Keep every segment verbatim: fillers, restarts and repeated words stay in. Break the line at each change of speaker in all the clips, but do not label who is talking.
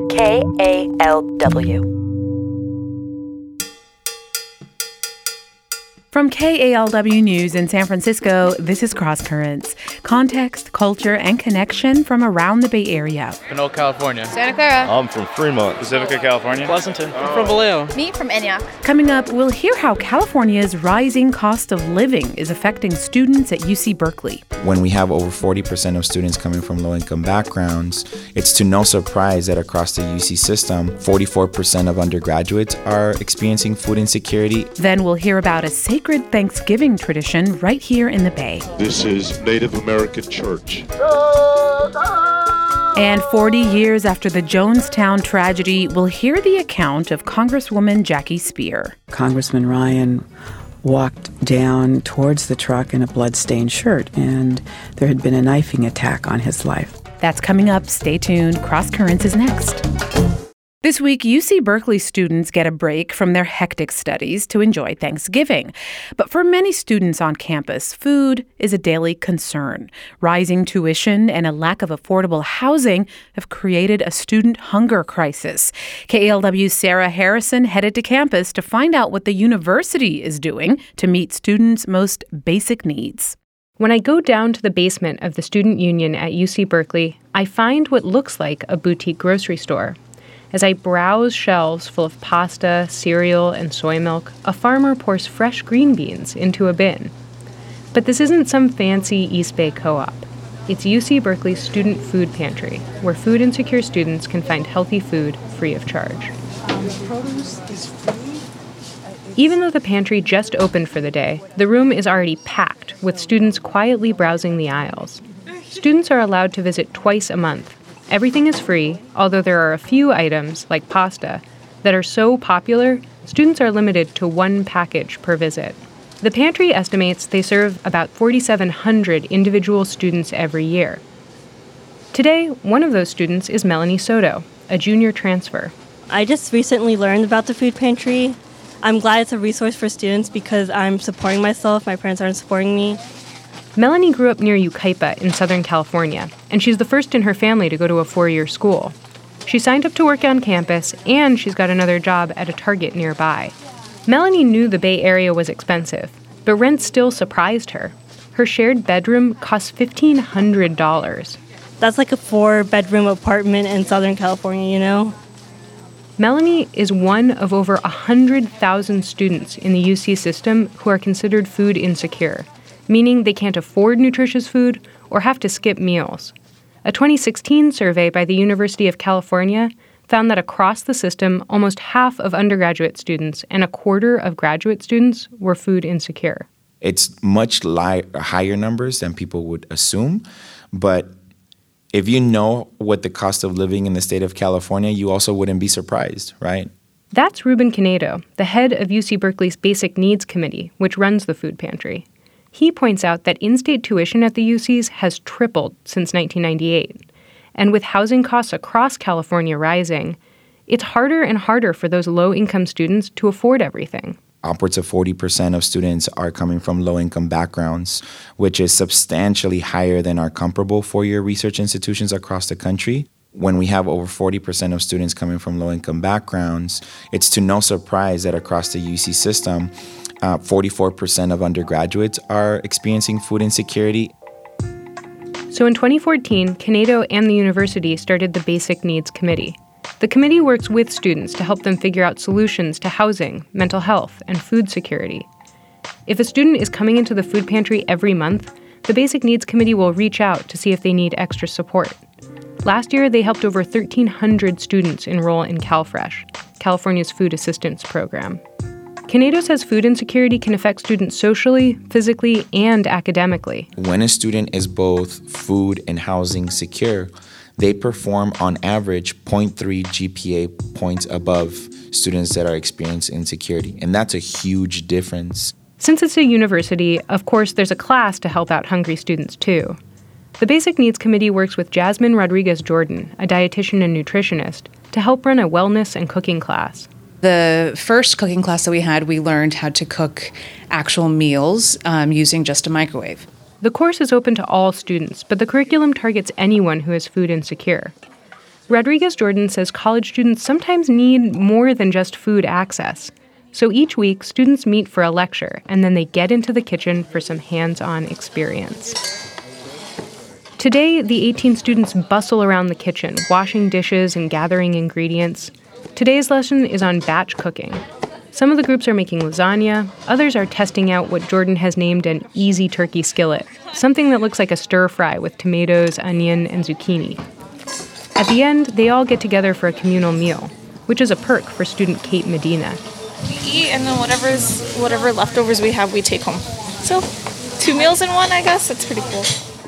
K A L W.
From K A L W News in San Francisco, this is Cross Currents. Context, culture, and connection from around the Bay Area.
Pinole, California.
Santa Clara.
I'm from Fremont.
Pacifica, California.
Pleasanton. I'm from Vallejo.
Me from Antioch.
Coming up, we'll hear how California's rising cost of living is affecting students at U C Berkeley.
When we have over forty percent of students coming from low-income backgrounds, it's to no surprise that across the U C system, forty-four percent of undergraduates are experiencing food insecurity.
Then we'll hear about a sacred Thanksgiving tradition right here in the Bay.
This is Native American Church.
And forty years after the Jonestown tragedy, we'll hear the account of Congresswoman Jackie Speier.
Congressman Ryan walked down towards the truck in a blood-stained shirt, and there had been a knifing attack on his life.
That's coming up. Stay tuned. Cross Currents is next. This week, U C Berkeley students get a break from their hectic studies to enjoy Thanksgiving. But for many students on campus, food is a daily concern. Rising tuition and a lack of affordable housing have created a student hunger crisis. K A L W's Sarah Harrison headed to campus to find out what the university is doing to meet students' most basic needs.
When I go down to the basement of the Student Union at U C Berkeley, I find what looks like a boutique grocery store. As I browse shelves full of pasta, cereal, and soy milk, a farmer pours fresh green beans into a bin. But this isn't some fancy East Bay co-op. It's U C Berkeley's student food pantry, where food insecure students can find healthy food free of charge.
Um, produce is free.
Even though the pantry just opened for the day, the room is already packed, with students quietly browsing the aisles. Students are allowed to visit twice a month. Everything is free, although there are a few items, like pasta, that are so popular, students are limited to one package per visit. The pantry estimates they serve about forty-seven hundred individual students every year. Today, one of those students is Melanie Soto, a junior transfer.
I just recently learned about the food pantry. I'm glad it's a resource for students because I'm supporting myself. My parents aren't supporting me.
Melanie grew up near Yucaipa in Southern California, and she's the first in her family to go to a four-year school. She signed up to work on campus, and she's got another job at a Target nearby. Melanie knew the Bay Area was expensive, but rent still surprised her. Her shared bedroom cost fifteen hundred dollars.
That's like a four-bedroom apartment in Southern California, you know?
Melanie is one of over one hundred thousand students in the U C system who are considered food insecure, meaning they can't afford nutritious food or have to skip meals. A twenty sixteen survey by the University of California found that across the system, almost half of undergraduate students and a quarter of graduate students were food insecure.
It's much li- higher numbers than people would assume, but if you know what the cost of living in the state of California, you also wouldn't be surprised, right?
That's Ruben Canedo, the head of U C Berkeley's Basic Needs Committee, which runs the food pantry. He points out that in-state tuition at the U Cs has tripled since nineteen ninety-eight. And with housing costs across California rising, it's harder and harder for those low-income students to afford everything.
Upwards of forty percent of students are coming from low-income backgrounds, which is substantially higher than our comparable four-year research institutions across the country. When we have over forty percent of students coming from low-income backgrounds, it's to no surprise that across the U C system, uh, forty-four percent of undergraduates are experiencing food insecurity.
So in twenty fourteen, Canedo and the university started the Basic Needs Committee. The committee works with students to help them figure out solutions to housing, mental health, and food security. If a student is coming into the food pantry every month, the Basic Needs Committee will reach out to see if they need extra support. Last year, they helped over thirteen hundred students enroll in CalFresh, California's food assistance program. Canedo says food insecurity can affect students socially, physically, and academically.
When a student is both food and housing secure, they perform on average zero point three G P A points above students that are experiencing insecurity, and that's a huge difference.
Since it's a university, of course, there's a class to help out hungry students too. The Basic Needs Committee works with Jasmine Rodriguez-Jordan, a dietitian and nutritionist, to help run a wellness and cooking class.
The first cooking class that we had, we learned how to cook actual meals um, using just a microwave.
The course is open to all students, but the curriculum targets anyone who is food insecure. Rodriguez-Jordan says college students sometimes need more than just food access. So each week, students meet for a lecture, and then they get into the kitchen for some hands-on experience. Today, the eighteen students bustle around the kitchen, washing dishes and gathering ingredients. Today's lesson is on batch cooking. Some of the groups are making lasagna, others are testing out what Jordan has named an easy turkey skillet, something that looks like a stir-fry with tomatoes, onion, and zucchini. At the end, they all get together for a communal meal, which is a perk for student Kate Medina.
We eat, and then whatever's, whatever leftovers we have, we take home. So, two meals in one, I guess. That's pretty cool.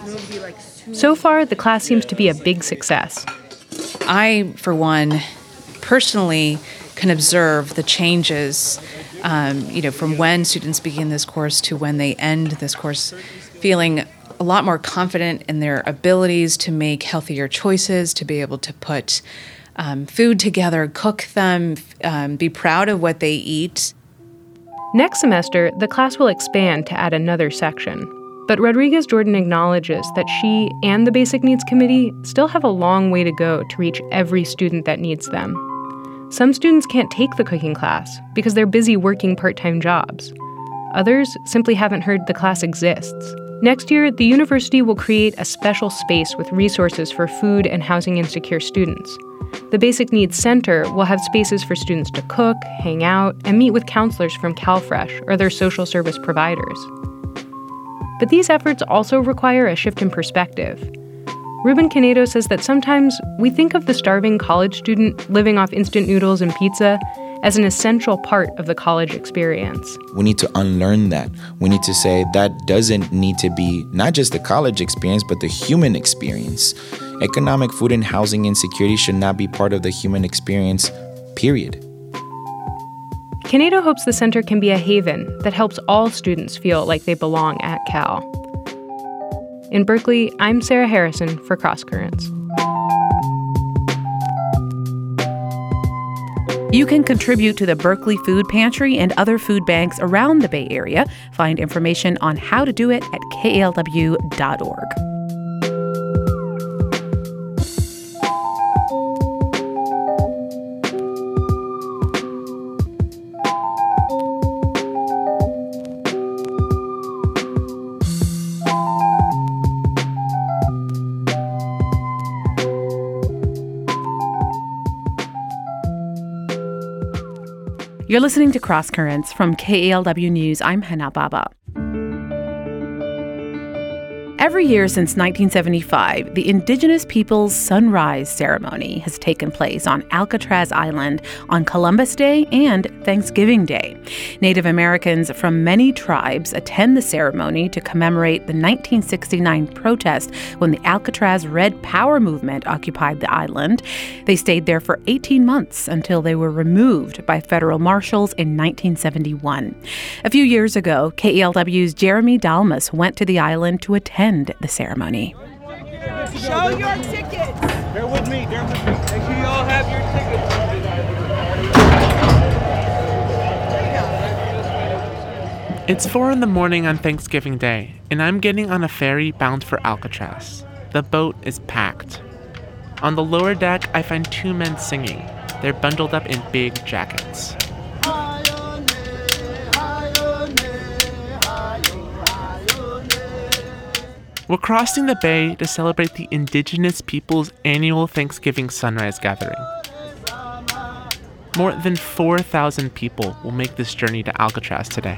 So far, the class seems to be a big success.
I, for one, personally can observe the changes, um, you know, from when students begin this course to when they end this course, feeling a lot more confident in their abilities to make healthier choices, to be able to put um, food together, cook them, um, be proud of what they eat.
Next semester, the class will expand to add another section. But Rodriguez-Jordan acknowledges that she and the Basic Needs Committee still have a long way to go to reach every student that needs them. Some students can't take the cooking class because they're busy working part-time jobs. Others simply haven't heard the class exists. Next year, the university will create a special space with resources for food and housing insecure students. The Basic Needs Center will have spaces for students to cook, hang out, and meet with counselors from CalFresh or their social service providers. But these efforts also require a shift in perspective. Ruben Canedo says that sometimes we think of the starving college student living off instant noodles and pizza as an essential part of the college experience.
We need to unlearn that. We need to say that doesn't need to be not just the college experience, but the human experience. Economic, food, and housing insecurity should not be part of the human experience, period.
Canedo hopes the center can be a haven that helps all students feel like they belong at Cal. In Berkeley, I'm Sarah Harrison for Cross Currents.
You can contribute to the Berkeley Food Pantry and other food banks around the Bay Area. Find information on how to do it at K A L W dot org. You're listening to Cross Currents from K A L W News. I'm Hannah Baba. Every year since nineteen seventy-five, the Indigenous Peoples Sunrise Ceremony has taken place on Alcatraz Island on Columbus Day and Thanksgiving Day. Native Americans from many tribes attend the ceremony to commemorate the nineteen sixty-nine protest when the Alcatraz Red Power movement occupied the island. They stayed there for eighteen months until they were removed by federal marshals in nineteen seventy-one. A few years ago, K E L W's Jeremy Dalmas went to the island to attend the ceremony.
Show your tickets.
Bear with me. Bear with me. Make sure you all have your tickets.
It's four in the morning on Thanksgiving Day, and I'm getting on a ferry bound for Alcatraz. The boat is packed. On the lower deck, I find two men singing. They're bundled up in big jackets. We're crossing the bay to celebrate the Indigenous Peoples' annual Thanksgiving sunrise gathering. More than four thousand people will make this journey to Alcatraz today.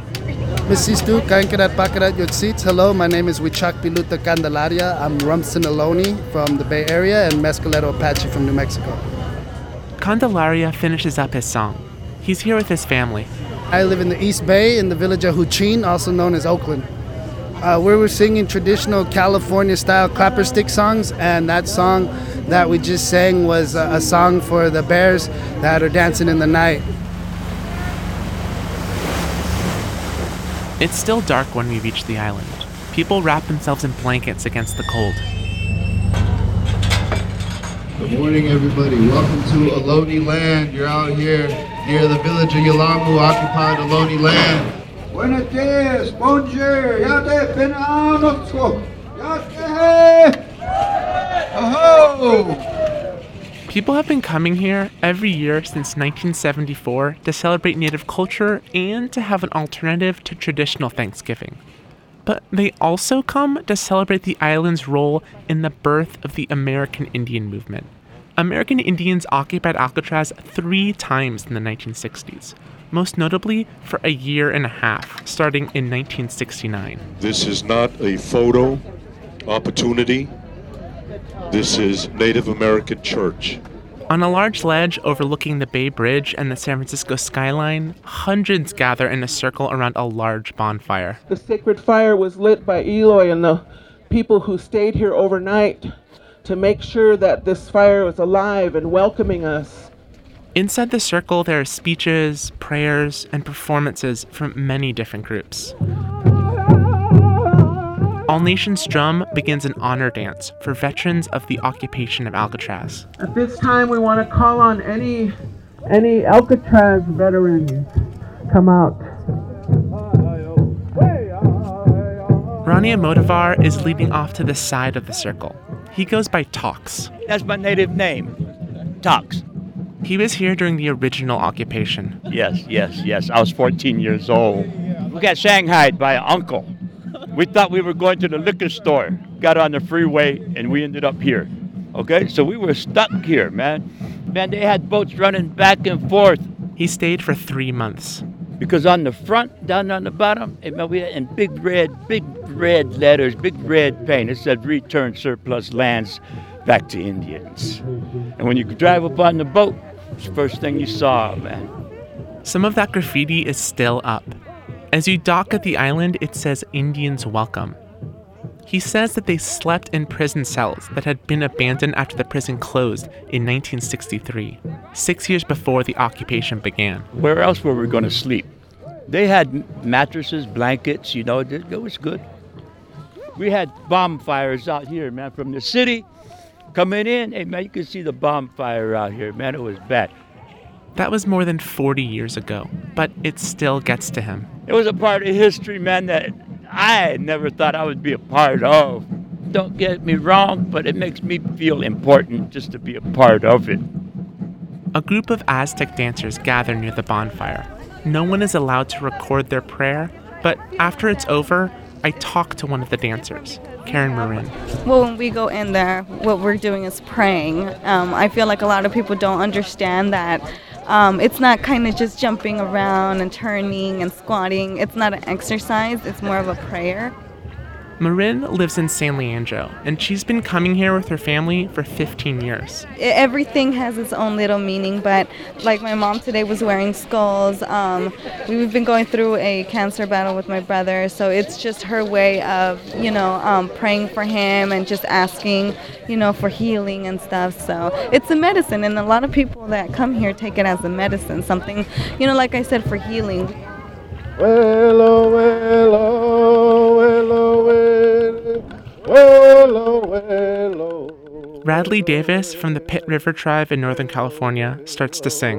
Hello, my name is Wichak Piluta Candelaria. I'm Rumson Ohlone from the Bay Area and Mescalero Apache from New Mexico.
Candelaria finishes up his song. He's here with his family.
I live in the East Bay in the village of Huchin, also known as Oakland. Uh, we were singing traditional California-style clapper stick songs, and that song that we just sang was a, a song for the bears that are dancing in the night.
It's still dark when we reach the island. People wrap themselves in blankets against the cold.
Good morning, everybody. Welcome to Ohlone land. You're out here near the village of Yelamu, occupied Ohlone land.
Buenos dias, bonjour, yate penanotso, yate, aho!
People have been coming here every year since nineteen seventy-four to celebrate Native culture and to have an alternative to traditional Thanksgiving. But they also come to celebrate the island's role in the birth of the American Indian movement. American Indians occupied Alcatraz three times in the nineteen sixties, most notably for a year and a half, starting in nineteen sixty-nine.
This is not a photo opportunity. This is Native American church.
On a large ledge overlooking the Bay Bridge and the San Francisco skyline, hundreds gather in a circle around a large bonfire.
The sacred fire was lit by Eloy and the people who stayed here overnight to make sure that this fire was alive and welcoming us.
Inside the circle, there are speeches, prayers, and performances from many different groups. All Nations Drum begins an honor dance for veterans of the occupation of Alcatraz.
At this time, we want to call on any any Alcatraz veteran come out.
Ronnie Amodovar is leading off to the side of the circle. He goes by Tox.
That's my native name, Tox.
He was here during the original occupation.
Yes, yes, yes. I was fourteen years old. We got shanghaied by an uncle. We thought we were going to the liquor store, got on the freeway, and we ended up here. Okay, so we were stuck here, man. Man, they had boats running back and forth.
He stayed for three months.
Because on the front, down on the bottom, we had in big red, big red letters, big red paint, it said return surplus lands back to Indians. And when you drive up on the boat, it's the first thing you saw, man.
Some of that graffiti is still up. As you dock at the island, it says Indians welcome. He says that they slept in prison cells that had been abandoned after the prison closed in nineteen sixty-three, six years before the occupation began.
Where else were we going to sleep? They had mattresses, blankets, you know, it was good. We had bonfires out here, man, from the city coming in. Hey, man, you could see the bonfire out here, man, it was bad.
That was more than forty years ago, but it still gets to him.
It was a part of history, man, that I never thought I would be a part of. Don't get me wrong, but it makes me feel important just to be a part of it.
A group of Aztec dancers gather near the bonfire. No one is allowed to record their prayer, but after it's over, I talk to one of the dancers, Karen Marin.
Well, when we go in there, what we're doing is praying. Um, I feel like a lot of people don't understand that. Um, it's not kind of just jumping around and turning and squatting. It's not an exercise. It's more of a prayer.
Marin lives in San Leandro, and she's been coming here with her family for fifteen years.
Everything has its own little meaning, but like my mom today was wearing skulls. Um, we've been going through a cancer battle with my brother, so it's just her way of, you know, um, praying for him and just asking, you know, for healing and stuff. So it's a medicine, and a lot of people that come here take it as a medicine, something, you know, like I said, for healing.
Well, oh, well, oh, well, oh, well, well, oh, well, oh.
Radley Davis from the Pitt River Tribe in Northern California starts to sing.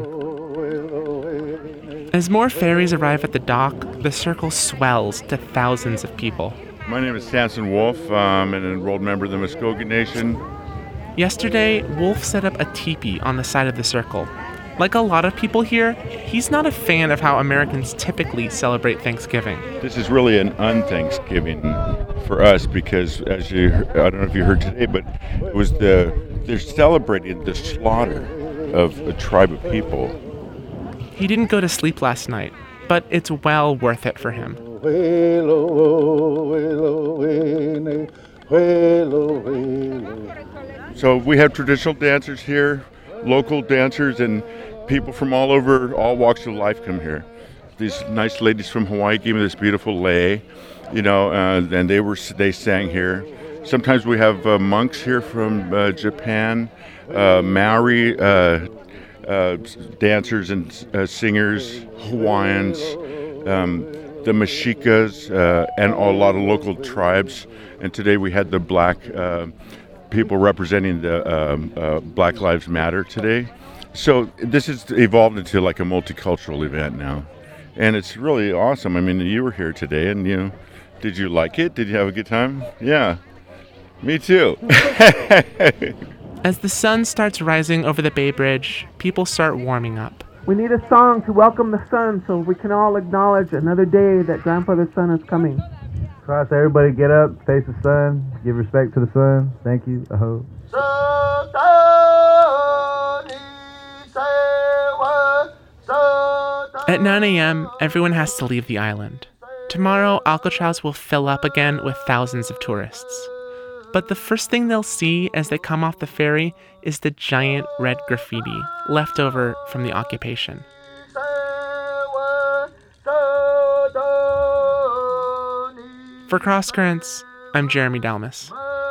As more ferries arrive at the dock, the circle swells to thousands of people.
My name is Samson Wolf. I'm an enrolled member of the Muskogee Nation.
Yesterday, Wolf set up a teepee on the side of the circle. Like a lot of people here, he's not a fan of how Americans typically celebrate Thanksgiving.
This is really an un-Thanksgiving for us because, as you, I don't know if you heard today, but it was the, they're celebrating the slaughter of a tribe of people.
He didn't go to sleep last night, but it's well worth it for him.
So we have traditional dancers here, local dancers, and people from all over, all walks of life come here. These nice ladies from Hawaii gave me this beautiful lei, you know, uh, and they were they sang here. Sometimes we have uh, monks here from uh, Japan, uh, Maori uh, uh, dancers and uh, singers, Hawaiians, um, the Meshikas, uh, and a lot of local tribes. And today we had the black uh, people representing the um, uh, Black Lives Matter today. So this has evolved into like a multicultural event now. And it's really awesome. I mean, you were here today and, you know, did you like it? Did you have a good time? Yeah, me too.
As the sun starts rising over the Bay Bridge, people start warming up.
We need a song to welcome the sun so we can all acknowledge another day that grandfather's sun is coming.
Cross, everybody get up, face the sun, give respect to the sun. Thank you. Aho.
At nine a.m., everyone has to leave the island. Tomorrow, Alcatraz will fill up again with thousands of tourists. But the first thing they'll see as they come off the ferry is the giant red graffiti left over from the occupation. For Cross Currents, I'm Jeremy Dalmas.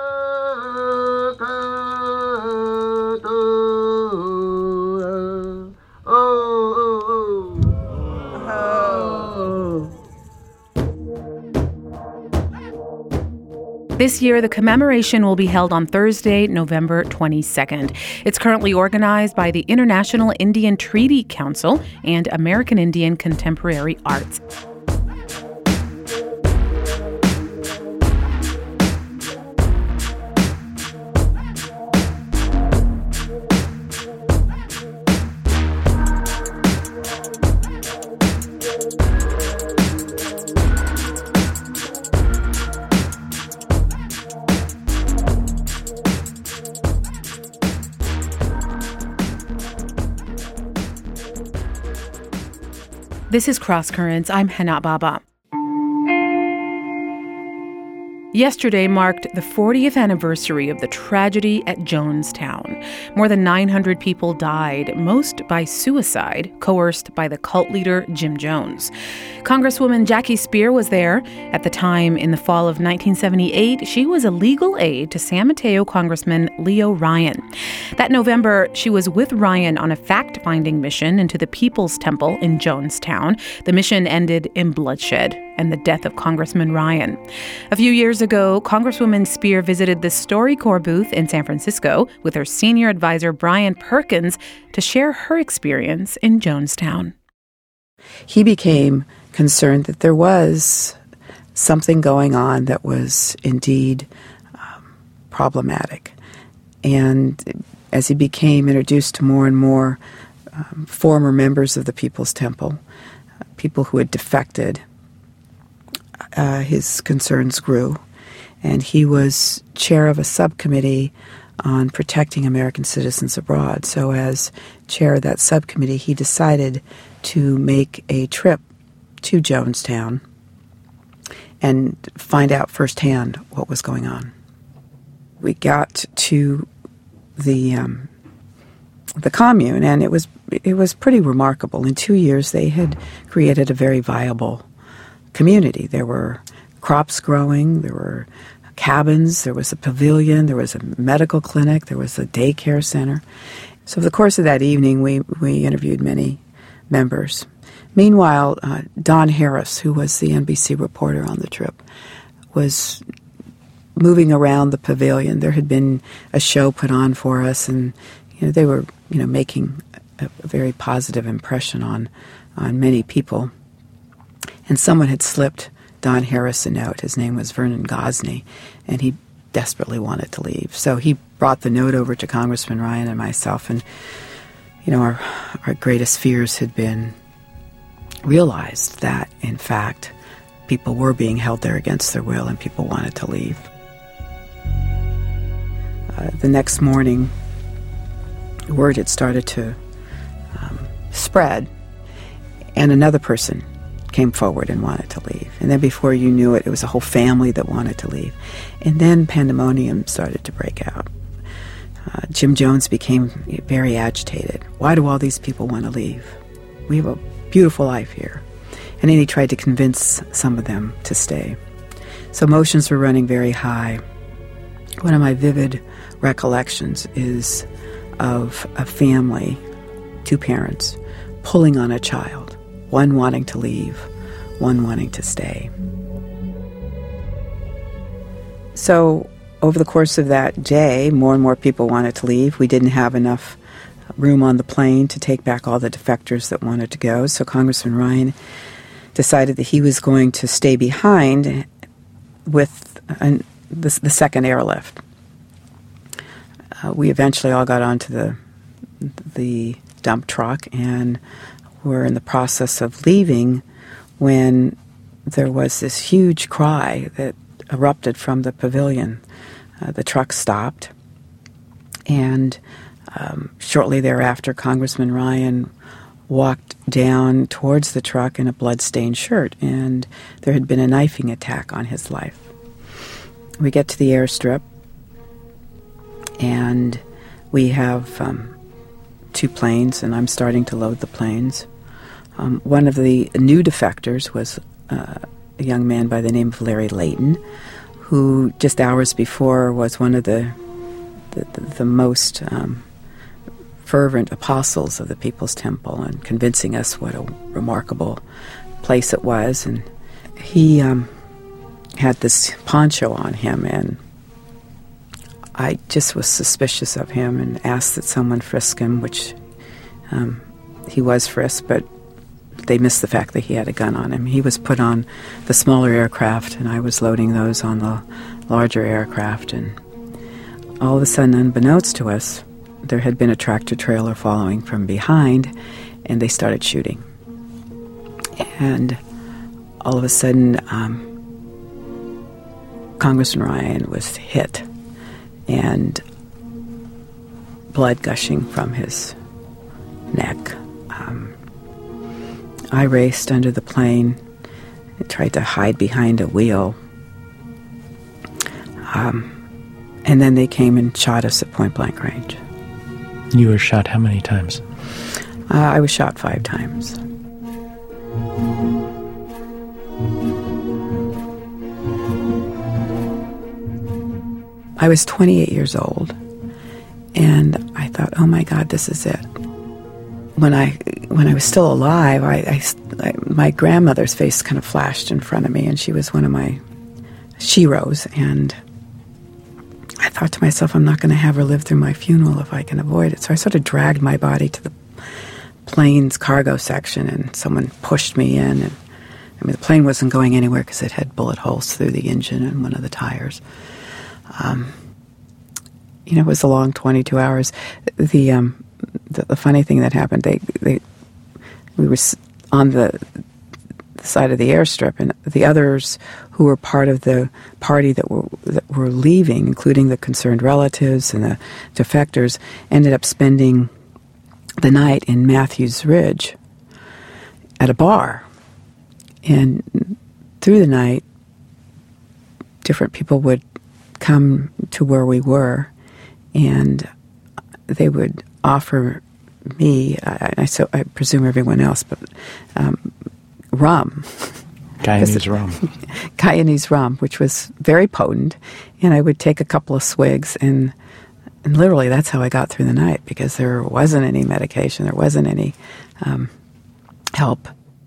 This year, the commemoration will be held on Thursday, November twenty-second. It's currently organized by the International Indian Treaty Council and American Indian Contemporary Arts. This is Cross Currents. I'm Hana Baba. Yesterday marked the fortieth anniversary of the tragedy at Jonestown. More than nine hundred people died, most by suicide, coerced by the cult leader Jim Jones. Congresswoman Jackie Speier was there. At the time, in the fall of nineteen seventy-eight, she was a legal aide to San Mateo Congressman Leo Ryan. That November, she was with Ryan on a fact-finding mission into the People's Temple in Jonestown. The mission ended in bloodshed and the death of Congressman Ryan. A few years ago, Congresswoman Speier visited the StoryCorps booth in San Francisco with her senior advisor Brian Perkins to share her experience in Jonestown.
He became concerned that there was something going on that was indeed um, problematic. And as he became introduced to more and more um, former members of the People's Temple, uh, people who had defected, Uh, his concerns grew, and he was chair of a subcommittee on protecting American citizens abroad. So as chair of that subcommittee, he decided to make a trip to Jonestown and find out firsthand what was going on. We got to the um, the commune, and it was it was pretty remarkable. In two years, they had created a very viable community. There were crops growing, there were cabins, there was a pavilion, there was a medical clinic, there was a daycare center. So over the course of that evening, we, we interviewed many members. Meanwhile, uh, Don Harris, who was the N B C reporter on the trip, was moving around the pavilion. There had been a show put on for us, and you know they were you know making a, a very positive impression on on many people. And someone had slipped Don Harris a note. His name was Vernon Gosney, and he desperately wanted to leave. So he brought the note over to Congressman Ryan and myself, and, you know, our, our greatest fears had been realized that, in fact, people were being held there against their will and people wanted to leave. Uh, the next morning, word had started to um, spread, and another person came forward and wanted to leave. And then before you knew it, it was a whole family that wanted to leave. And then pandemonium started to break out. Uh, Jim Jones became very agitated. Why do all these people want to leave? We have a beautiful life here. And then he tried to convince some of them to stay. So emotions were running very high. One of my vivid recollections is of a family, two parents, pulling on a child. One wanting to leave, one wanting to stay. So over the course of that day, more and more people wanted to leave. We didn't have enough room on the plane to take back all the defectors that wanted to go. So Congressman Ryan decided that he was going to stay behind with an, the, the second airlift. uh, we eventually all got onto the the dump truck and were in the process of leaving when there was this huge cry that erupted from the pavilion. Uh, the truck stopped, and um, shortly thereafter, Congressman Ryan walked down towards the truck in a blood-stained shirt, and there had been a knifing attack on his life. We get to the airstrip, and we have um, two planes, and I'm starting to load the planes. Um, one of the new defectors was uh, a young man by the name of Larry Layton, who just hours before was one of the the, the, the most um, fervent apostles of the People's Temple and convincing us what a remarkable place it was. And he um, had this poncho on him, and I just was suspicious of him and asked that someone frisk him, which um, he was frisked, but they missed the fact that he had a gun on him. He was put on the smaller aircraft, and I was loading those on the larger aircraft, and all of a sudden, unbeknownst to us, there had been a tractor trailer following from behind, and they started shooting. And all of a sudden, um, Congressman Ryan was hit, and blood gushing from his neck. Um, I raced under the plane and tried to hide behind a wheel. Um, and then they came and shot us at point-blank range.
You were shot how many times?
Uh, I was shot five times. I was twenty-eight years old, and I thought, oh my God, this is it. When I when I was still alive, I, I, I, my grandmother's face kind of flashed in front of me, and she was one of my sheroes, and I thought to myself, I'm not going to have her live through my funeral if I can avoid it. So I sort of dragged my body to the plane's cargo section, and someone pushed me in. And I mean, the plane wasn't going anywhere because it had bullet holes through the engine and one of the tires. Um, you know, it was a long twenty-two hours. The um, the, the funny thing that happened, they they we were on the, the side of the airstrip, and the others who were part of the party that were that were leaving, including the concerned relatives and the defectors, ended up spending the night in Matthews Ridge at a bar. And through the night, different people would come to where we were, and they would offer me, I, I, so I presume everyone else, but um, rum.
Guyanese rum.
Guyanese rum, which was very potent, and I would take a couple of swigs, and, and literally that's how I got through the night, because there wasn't any medication, there wasn't any um, help.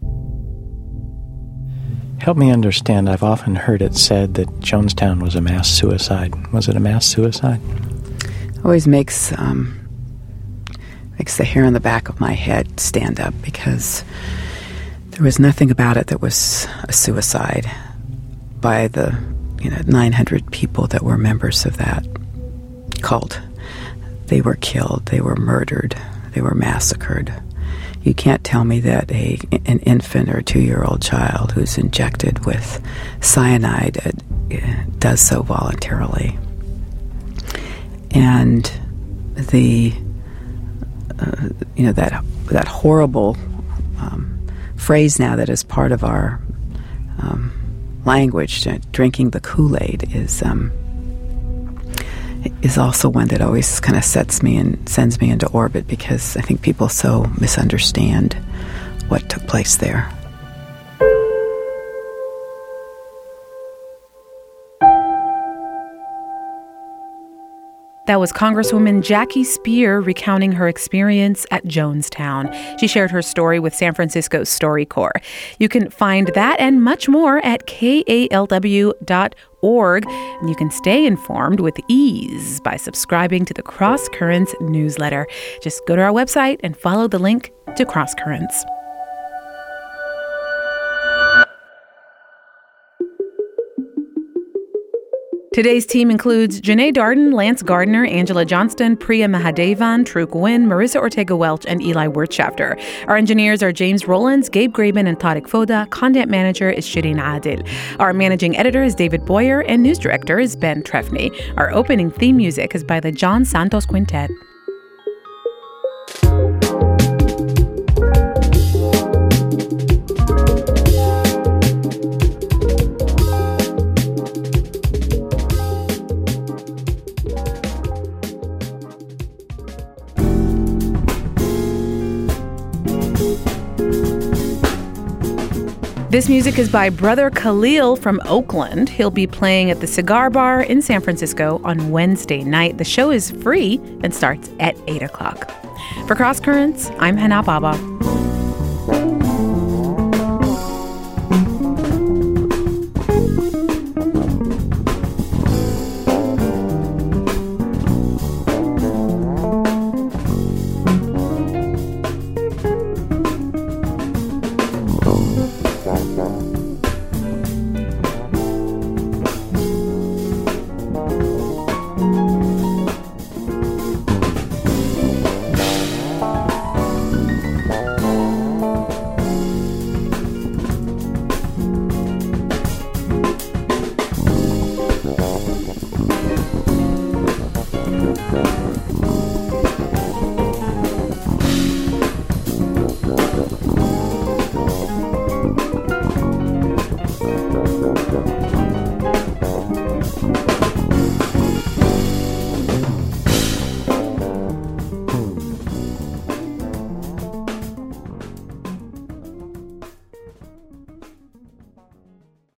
Help me understand, I've often heard it said that Jonestown was a mass suicide. Was it a mass suicide?
Always makes um, makes the hair on the back of my head stand up, because there was nothing about it that was a suicide by the, you know, nine hundred people that were members of that cult. They were killed, they were murdered, they were massacred. You can't tell me that a an infant or two-year-old child who's injected with cyanide uh, does so voluntarily. And the, uh, you know, that that horrible um, phrase now that is part of our um, language, uh, drinking the Kool-Aid, is um, is also one that always kind of sets me and sends me into orbit, because I think people so misunderstand what took place there.
That was Congresswoman Jackie Speier recounting her experience at Jonestown. She shared her story with San Francisco's StoryCorps. You can find that and much more at K A L W dot org, and you can stay informed with ease by subscribing to the Cross Currents newsletter. Just go to our website and follow the link to Cross Currents. Today's team includes Janae Darden, Lance Gardner, Angela Johnston, Priya Mahadevan, Truk Nguyen, Marissa Ortega-Welch, and Eli Wirtschafter. Our engineers are James Rollins, Gabe Graben, and Tarek Foda. Content manager is Shireen Adil. Our managing editor is David Boyer, and news director is Ben Trefny. Our opening theme music is by the John Santos Quintet. This music is by Brother Khalil from Oakland. He'll be playing at the Cigar Bar in San Francisco on Wednesday night. The show is free and starts at eight o'clock. For Cross Currents, I'm Hana Baba.